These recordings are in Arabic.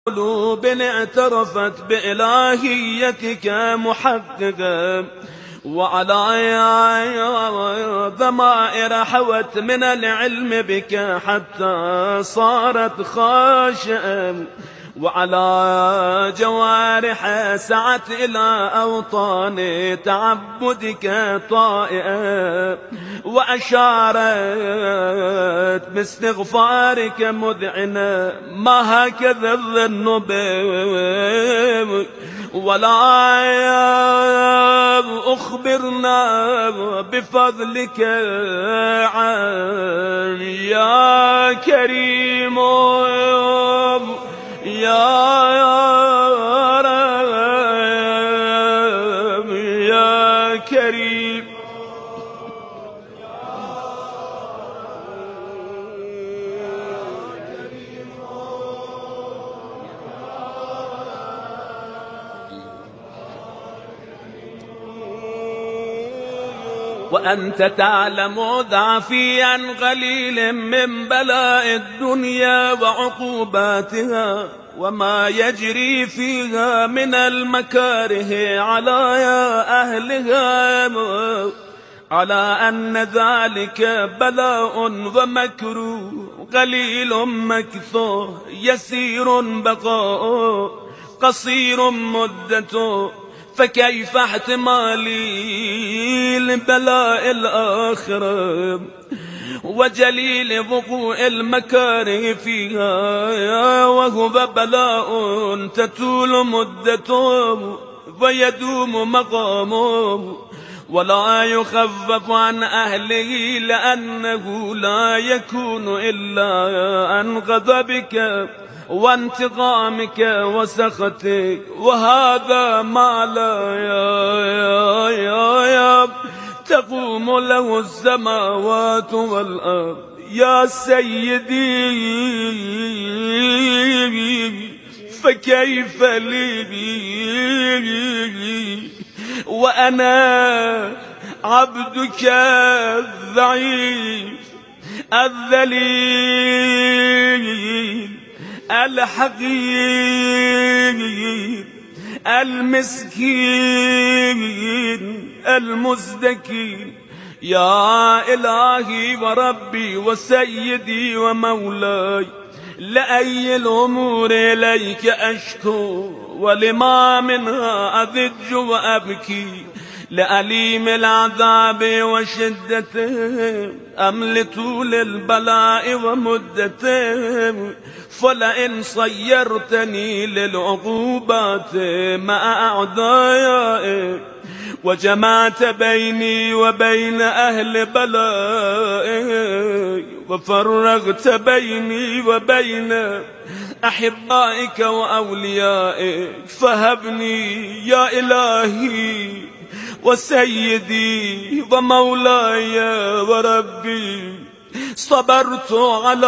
قلوب اعترفت بإلهيتك محققة، وعلى ضمائر حوت من العلم بك حتى صارت خاشعة، وعلى جوارح سعت إلى أوطان تعبدك طائعة، وأشارت باستغفارك مذعنة. ما هكذا الظن بك ولا أخبرنا بفضلك عن يا كريم يا رب يا كريم. وأنت تعلم ضعفي عن قليل من بلاء الدنيا وعقوباتها وما يجري فيها من المكاره على يا أهلها، على أن ذلك بلاء ومكروه قليل مكثوه يسير بقاؤه قصير مدته، فكيف احتمالي لبلاء الآخرة وجليل وقوع المكاره فيها، وهو بلاء تطول مدته ويدوم مقامه ولا يخفف عن أهله، لأنه لا يكون إلا عن غضبك وانتقامك وسخطك، وهذا ما لا يا تقوم له السماوات والأرض. يا سيدي فكيف لي وأنا عبدك الضعيف الذليل الحقير المسكين المزدكي. يا إلهي وربي وسيدي ومولاي، لأي الأمور إليك أشكو ولما منها أذج وأبكي، لأليم العذاب وشدته أم لطول البلاء ومدته، فلئن صيرتني للعقوبات مع أعدائي وجمعت بيني وبين أهل بلائي وفرغت بيني وبين أحبائك وأوليائك، فهبني يا إلهي وسيدي ومولاي وربي. صبرت على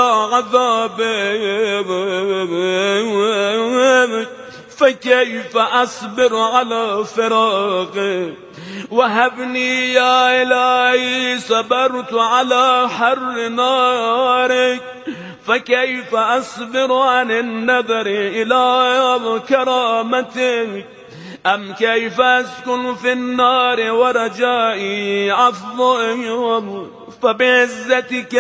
عذابك فكيف أصبر على فراقك، وهبني يا إلهي صبرت على حر نارك فكيف أصبر عن النظر إلى كرامتك، أم كيف أسكن في النار ورجائي عفوك، فبعزتك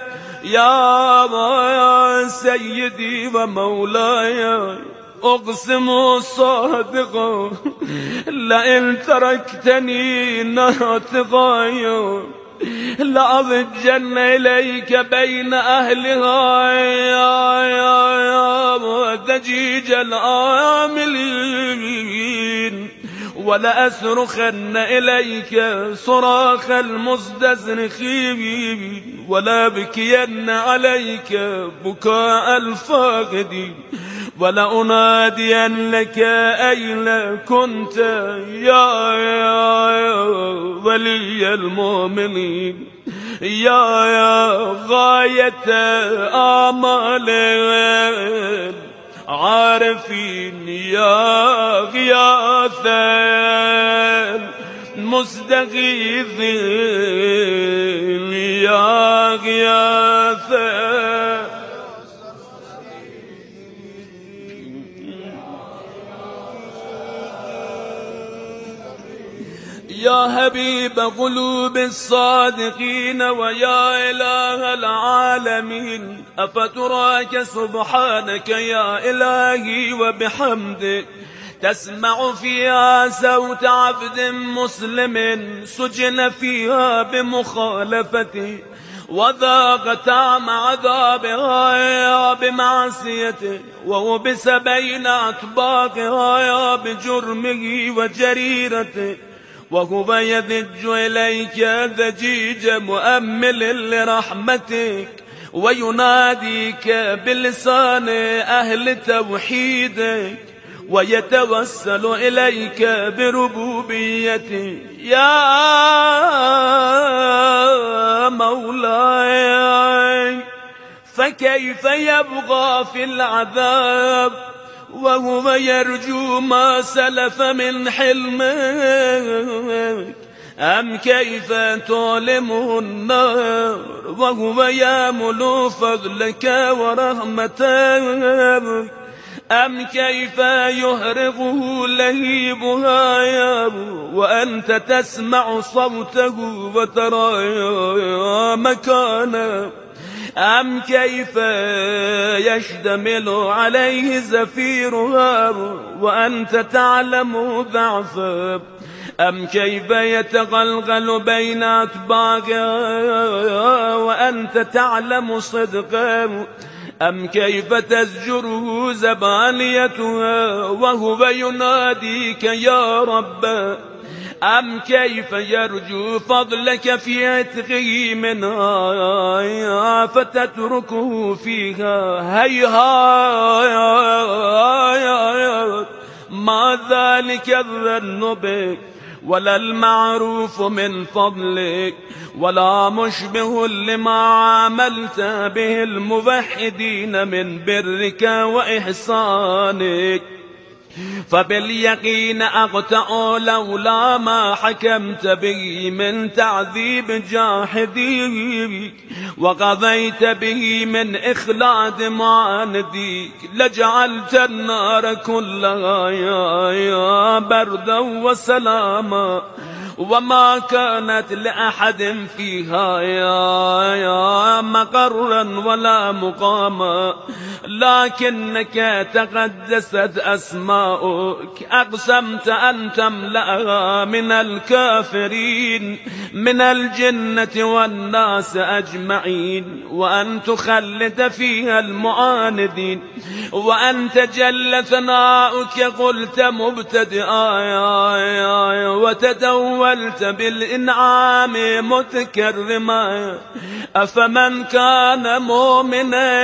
يا سيدي ومولاي أقسم صادقا لئن تركتني ناطقا لأضجن إليك بين أهلها يا دجيج العاملين، ولأصرخن إليك صراخ المستزرخين، ولأبكين عليك بكاء الفاقدين، ولأنادين لك أين كنت يا ولي المؤمنين، يا غاية آمال عارفين، يا غياث المستغيثين، يا غياث يا حبيب قلوب الصادقين ويا إله العالمين، أفتراك سبحانك يا إلهي وبحمدك تسمع فيها صوت عبد مسلم سجن فيها بمخالفته وذاق طعم عذابها بمعصيته ووبس بين أطباقها بجرمه وجريرته، وهو يذج إليك ذجيج مؤمل لرحمتك ويناديك بلسان أهل توحيدك ويتوسل إليك بربوبيته. يا مولاي فكيف يبغى في العذاب وهو يرجو ما سلف من حلمك؟ أم كيف تعلمه النار وهو يامل فضلك ورحمتك؟ أم كيف يهرقه لهيبها وأنت تسمع صوته وترى مكانه؟ أم كيف يشتمل عليه زفيرها وأنت تعلم ضعفه؟ أم كيف يتغلغل بين أطباقها وأنت تعلم صدقه؟ أم كيف تزجره زبانيتها وهو يناديك يا رب؟ أم كيف يرجو فضلك في عتقه منها فتتركه فيها؟ هيهات ما ذلك الظن بك ولا المعروف من فضلك ولا مشبه لما عملت به الموحدين من برك وإحسانك، فباليقين أقطع لولا ما حكمت به من تعذيب جاحديك وقضيت به من إخلاد معانديك لجعلت النار كلها يا بردا وسلاما وما كانت لأحد فيها يا مقرا ولا مقاما، لكنك تقدست أسماؤك أقسمت أن تملأها من الكافرين من الجنة والناس أجمعين، وأن تخلد فيها المعاندين، وأنت جل ثناؤك قلت مبتدئا وتدولت بالإنعام متكرما، أفمن كان مؤمنا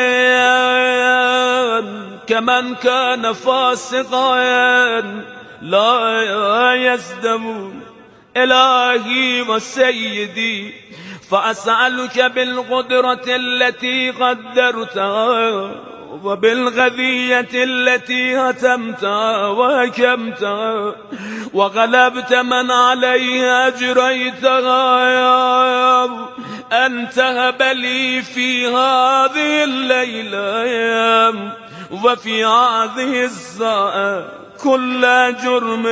كمن كان فاسقا لا يزدمون. إلهي وسيدي فأسألك بالقدرة التي قدرتها وبالغذية التي هتمتها وهكمتها وغلبت من عليها أجريتها يا رب، أن تهب لي في هذه الليلة وفي هذه الساعة كل جرم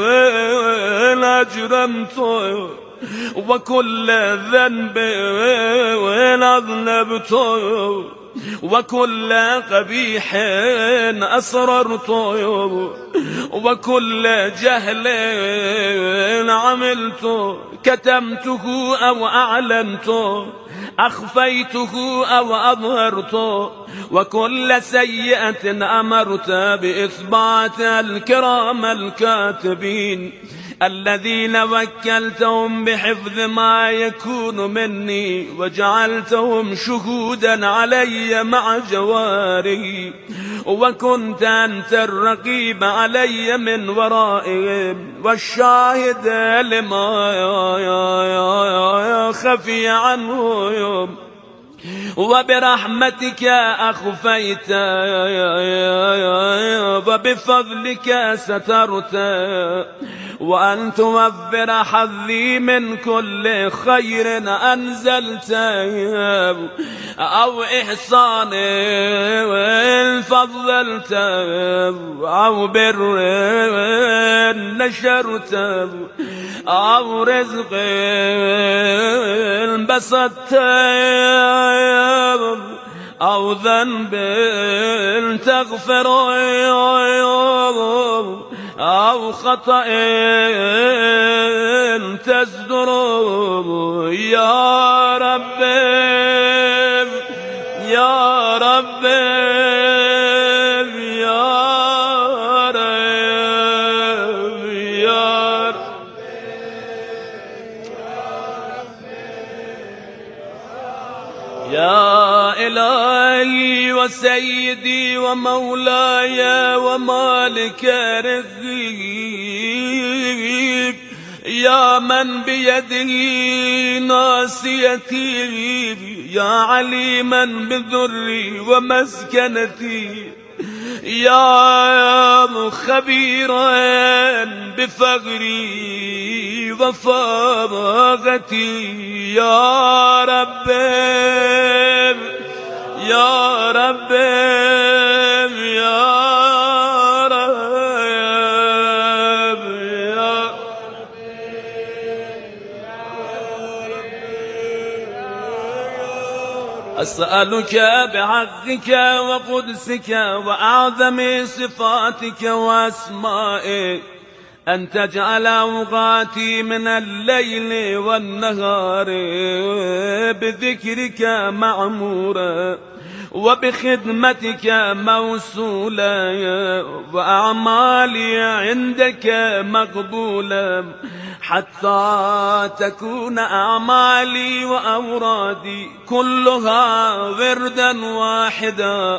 أجرمته وكل ذنب أذنبته وكل قبيح أسررته وكل جهل عملته كتمته أو أعلنته أخفيته أو أظهرته، وكل سيئة أمرت بإثبات الكرام الكاتبين الذين وكلتهم بحفظ ما يكون مني وجعلتهم شهودا علي مع جواري، وكنت أنت الرقيب علي من ورائهم والشاهد لما خفي عنهم وبرحمتك أخفيت وبفضلك سترت، وأن توفر حظي من كل خير أنزلت أو إحسان فضلت أو بر نشرت أو رزق بسطت أو ذنب تغفر أو خطأ تزدر يا رب يا رب يا إلهي وسيدي ومولاي ومالك رزقي، يا من بيده ناصيتي، يا عليما بذري ومسكنتي، يا خبيرا بفقري وفاقتي، يا رب يا رب يا أسألك بحقك وقدسك وأعظم صفاتك وأسمائك أن تجعل أوقاتي من الليل والنهار بذكرك معمورا وبخدمتك موصولا، وأعمالي عندك مقبولا، حتى تكون أعمالي وأورادي كلها وردا واحدا،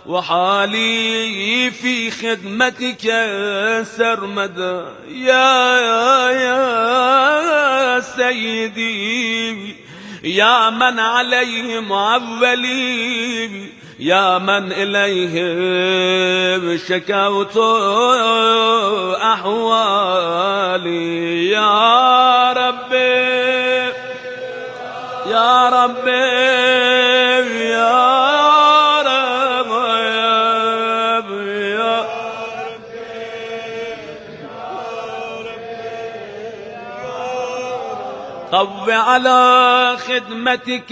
وحالي في خدمتك سرمدا. يا سيدي يا من عليه معولي، يا من إليه شكوت أحوالي، يا ربي يا ربي يا قو على خدمتك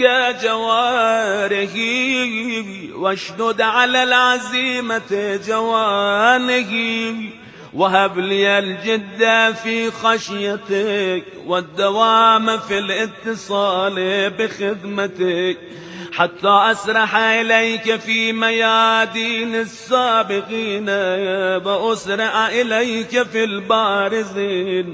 جوارحي، واشدد على العزيمة جوانحي، وهب لي الجد في خشيتك والدوام في الاتصال بخدمتك، حتى أسرح إليك في ميادين السابقين، وأسرع إليك في البارزين،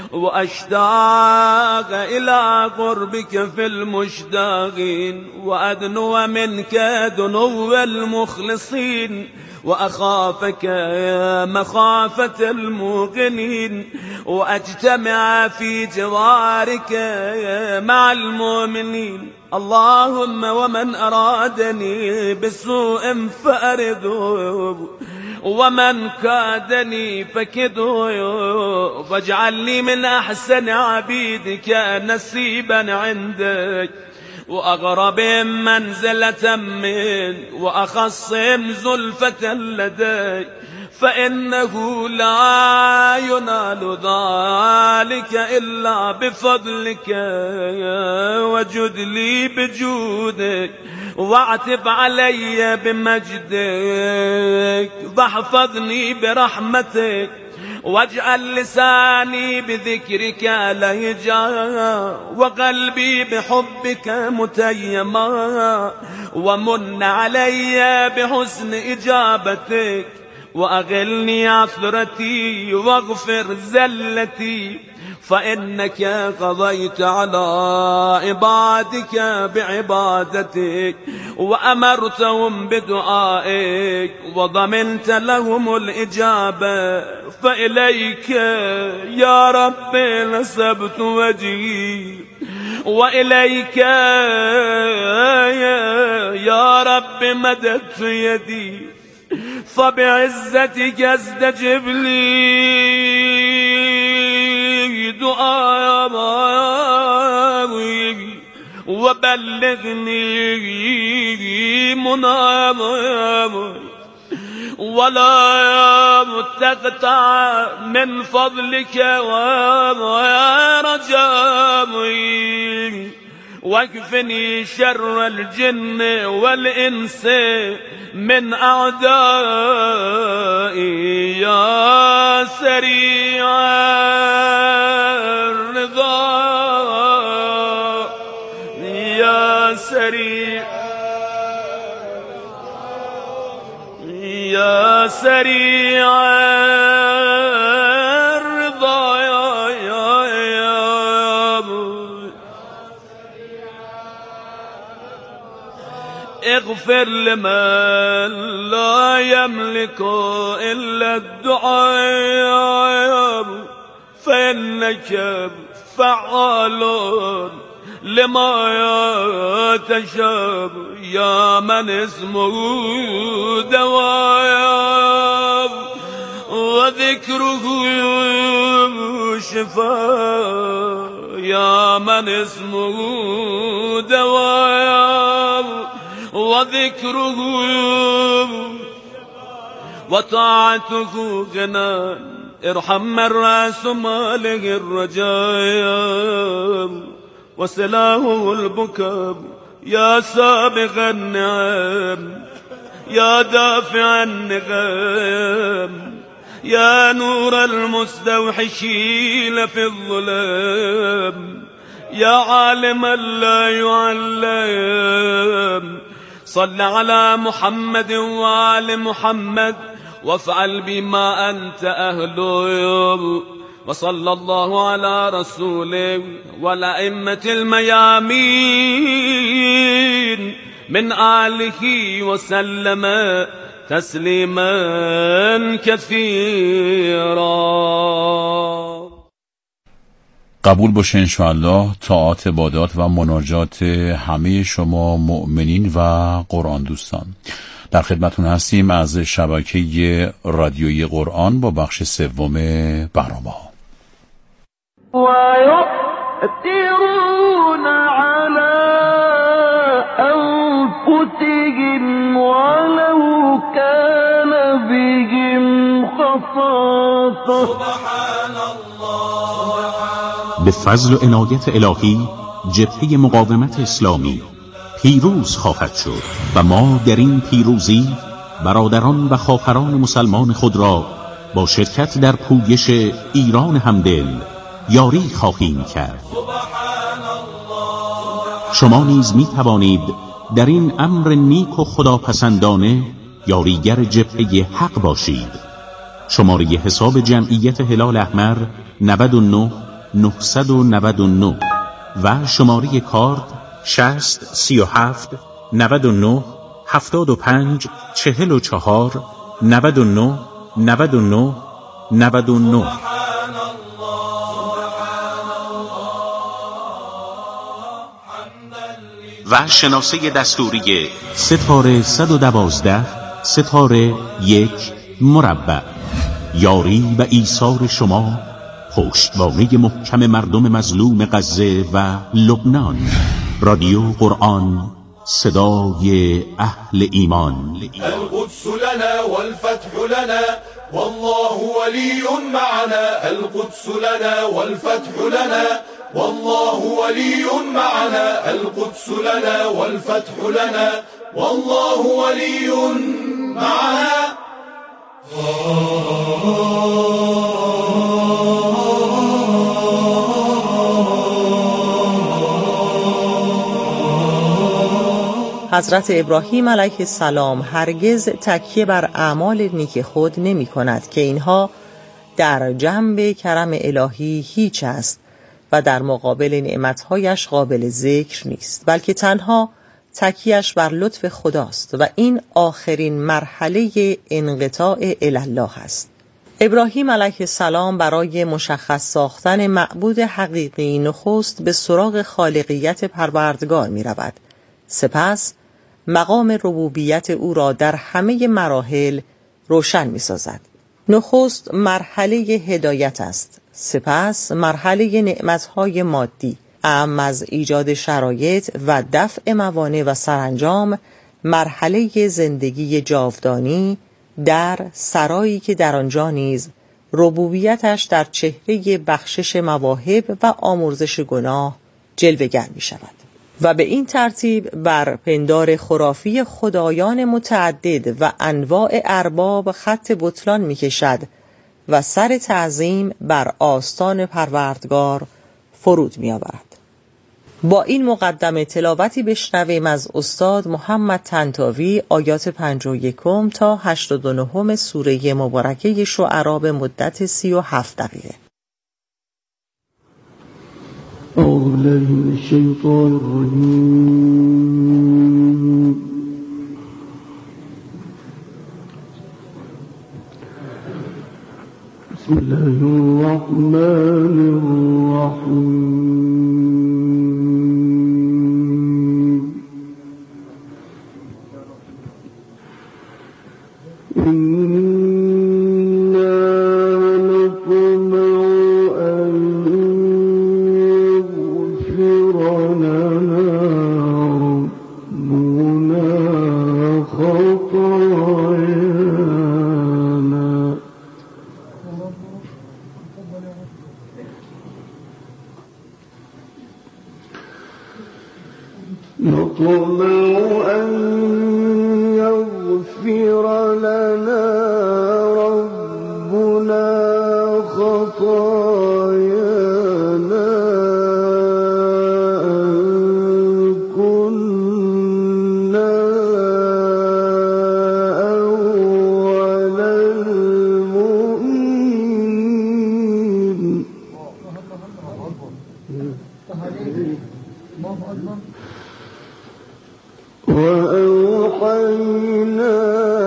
وأشتاق إلى قربك في المشتاقين، وأدنو منك دنو المخلصين، وأخافك مخافة الموقنين، وأجتمع في جوارك مع المؤمنين. اللهم ومن أرادني بسوء فأرده، ومن كادني فكده، واجعل لي من أحسن عبيدك نصيبا عندك، وأغرب منزلة من وأخصم زلفة لديك، فإنه لا ينال ذلك إلا بفضلك، وجد لي بجودك، واعتب علي بمجدك، واحفظني برحمتك، واجعل لساني بذكرك لهجا، وقلبي بحبك متيما، ومن علي بحسن إجابتك، وأغلني عثرتي واغفر زلتي، فإنك قضيت على عبادك بعبادتك، وأمرتهم بدعائك، وضمنت لهم الإجابة، فإليك يا رب نسبت وجهي، وإليك يا رب مددت يدي فبعزتك استجب لي دعائي وبلغني منامي ولا تقطع من فضلك ورجائي واكفني شر الجن والإنس من أعدائي يا سريع الرضا يا سريع يا سريع الرضا يا اغفر لمن لا يملك إلا الدعاء فإنك فعال لما يتشاب يا من اسمه دواء وذكره شفاء يا من اسمه دواء وذكره وطاعته غنى ارحم من رأس ماله الرجاء وسلاه البكاء يا سابغ النعم يا دافع النغام يا نور المستوحشين في الظلام يا عالما لا يعلم صل على محمد وآل محمد وافعل بما أنت أهله وصلى الله على رسوله والأئمة الميامين من آله وسلم تسلیما کثیرا. قبول باشه انشاءالله طاعات عبادات و مناجات همه شما مؤمنین و قرآن دوستان. در خدمتون هستیم از شبکه رادیویی قرآن با بخش سوم برنامه‌ها. ويؤثرون على أنفسهم ولو كان بهم خصاصة. سبحان الله. به فضل و عنایت الهی جبهه مقاومت اسلامی پیروز خواهد شد و ما در این پیروزی برادران و خواهران مسلمان خود را با شرکت در پویش ایران همدل یاری خواهیم کرد. شما نیز می توانید در این امر نیک و خداپسندانه یاریگر جبهه حق باشید. شماره حساب جمعیت هلال احمر 99 999 و شماره کارت 60 37 99 75 44 99 99 99. و شناسه دستوری ستاره 112 ستاره 1 مربع. یاری و ایثار شما پشتوانه محکم مردم مظلوم غزه و لبنان. رادیو قرآن، صدای اهل ایمان. القدس لنا والفتح لنا والله ولي معنا. القدس لنا والفتح لنا والله ولي معنا. القدس لنا والفتح لنا والله ولي معنا. حضرت ابراهیم علیه السلام هرگز تکیه بر اعمال نیک خود نمی کند که اینها در جنب کرم الهی هیچ است و در مقابل نعمتهایش قابل ذکر نیست، بلکه تنها تکیهش بر لطف خداست و این آخرین مرحله انقطاع الی الله است. ابراهیم علیه السلام برای مشخص ساختن معبود حقیقی نخست به سراغ خالقیت پروردگار می رود. سپس مقام ربوبیت او را در همه مراحل روشن می سازد. نخست مرحله هدایت است، سپس مرحله نعمتهای مادی، اعم از ایجاد شرایط و دفع موانع و سرانجام مرحله زندگی جاودانی در سرایی که در آنجا نیز ربوبیتش در چهره بخشش مواهب و آمرزش گناه جلوه‌گر می شود و به این ترتیب بر پندار خرافی خدایان متعدد و انواع ارباب خط بطلان می کشد و سر تعظیم بر آستان پروردگار فرود می آورد. با این مقدمه تلاوتی بشنویم از استاد محمد طنطاوی آیات 51 تا 89 سوره مبارکه شعرا به مدت 37 دقیقه. أعوذ بالله من الشيطان الرجيم. بسم الله الرحمن الرحيم. إنا نطمع أن يغفر لنا ربنا خطايانا أن كنا أول المؤمنين. وأوحينا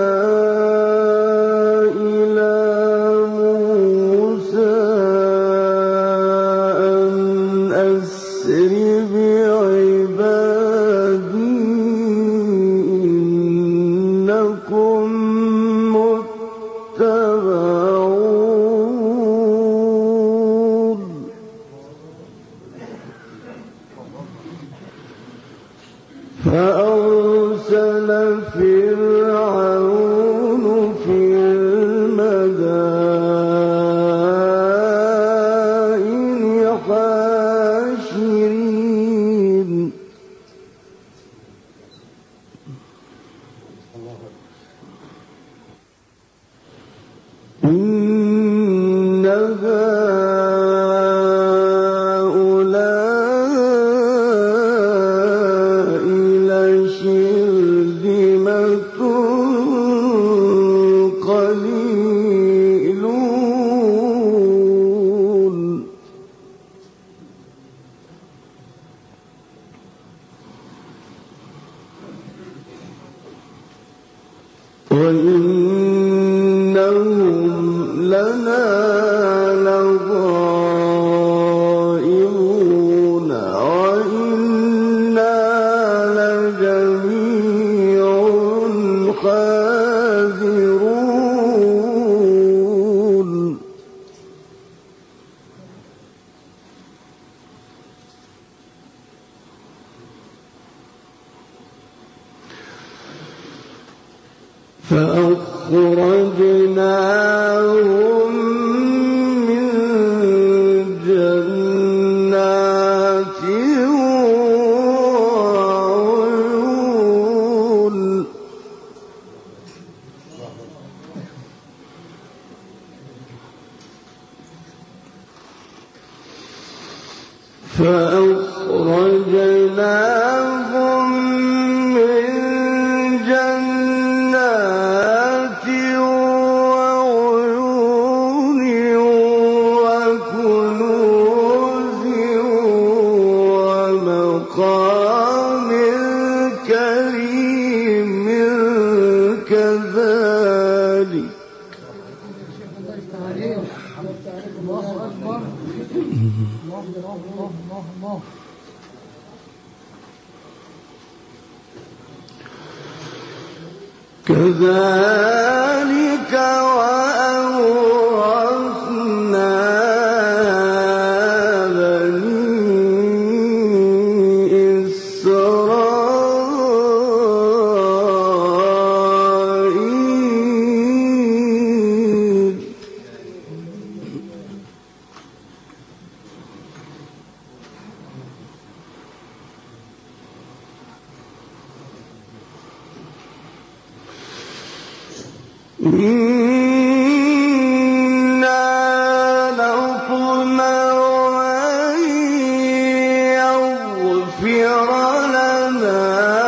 إلى موسى أن أسر بعبادي إنكم متبعون. فأرسل فرعون في المدائن حاشرين إن هؤلاء لشرذمة قليلون. وإنهم لنا لغائظون وإنا لجميع حاذرون. فأخرجناهم من جنات وعيون. فأخرجناهم من جنات وعيون وكنوز ومقام كريم كذلك كذلك وأورثنا بني إسرائيل إنا نطمع أن يغفر لنا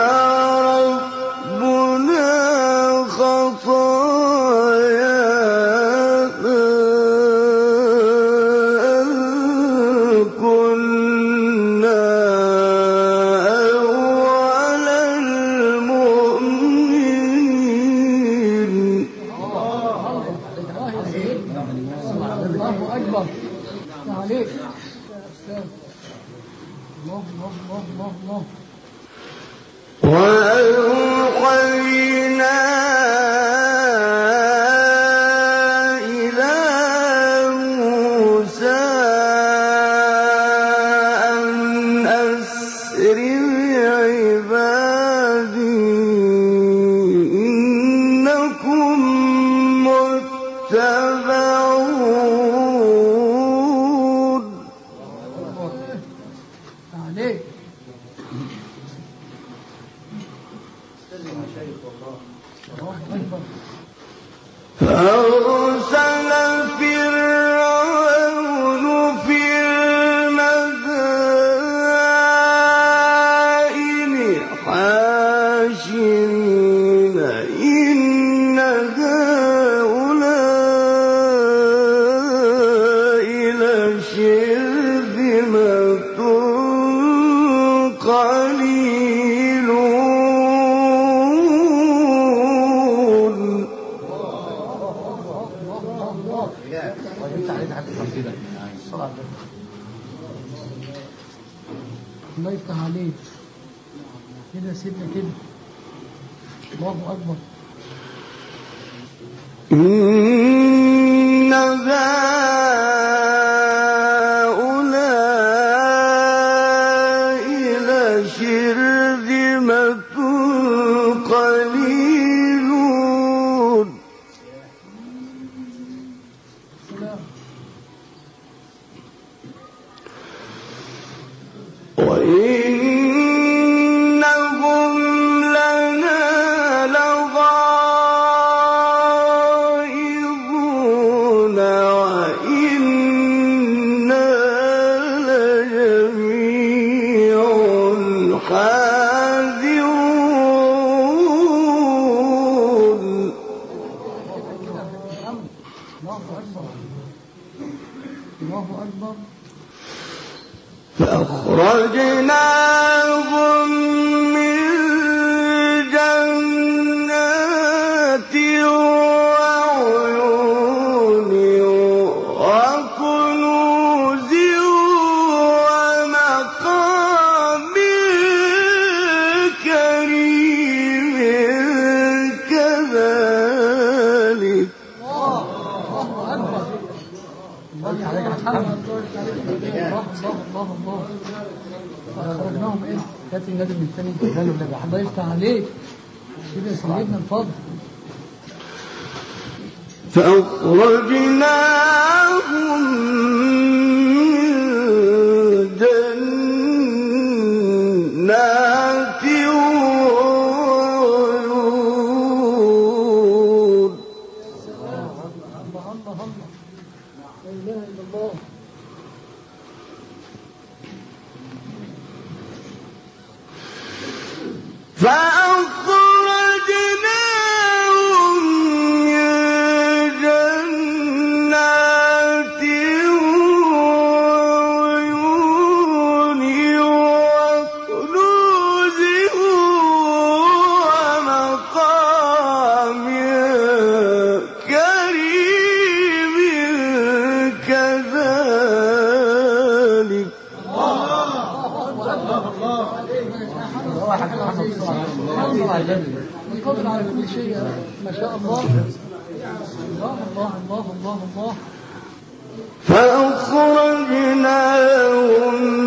ربنا خطايانا أن كنا أول المؤمنين. الله أكبر عليك. الله الله الله الله. وأوحينا إلى موسى أن أسر بعبادي إنكم متبعون. عليك. فأرسل فرعون في المدائن حاشرين إن هؤلاء لشرذمة قليلون. الله يفتح عليك كده سيبنا كده. الله أكبر. إن هؤلاء لشرذمة قليلون. وإنهم لنا لغائظون وإنا لجميع حاذرون. الله أكبر. الله أكبر. فأخرجناهم من جنات وعيون وكنوز ومقام كريم كذلك. الله أكبر. الله عليك الحمد. الله الله الله. خرجناهم ايه؟ هات النبي من الثاني قالوا لك الله يفتح عليك كده يا سيدنا الفضل. فأخرجناهم من جنات وعيون. الله الله الله. لا إله إلا الله. فأخرجناهم من جنات وعيون وكنوز ومقام كريم القدر على كل شيء. ما شاء الله. الله الله الله الله الله. فأخرجناهم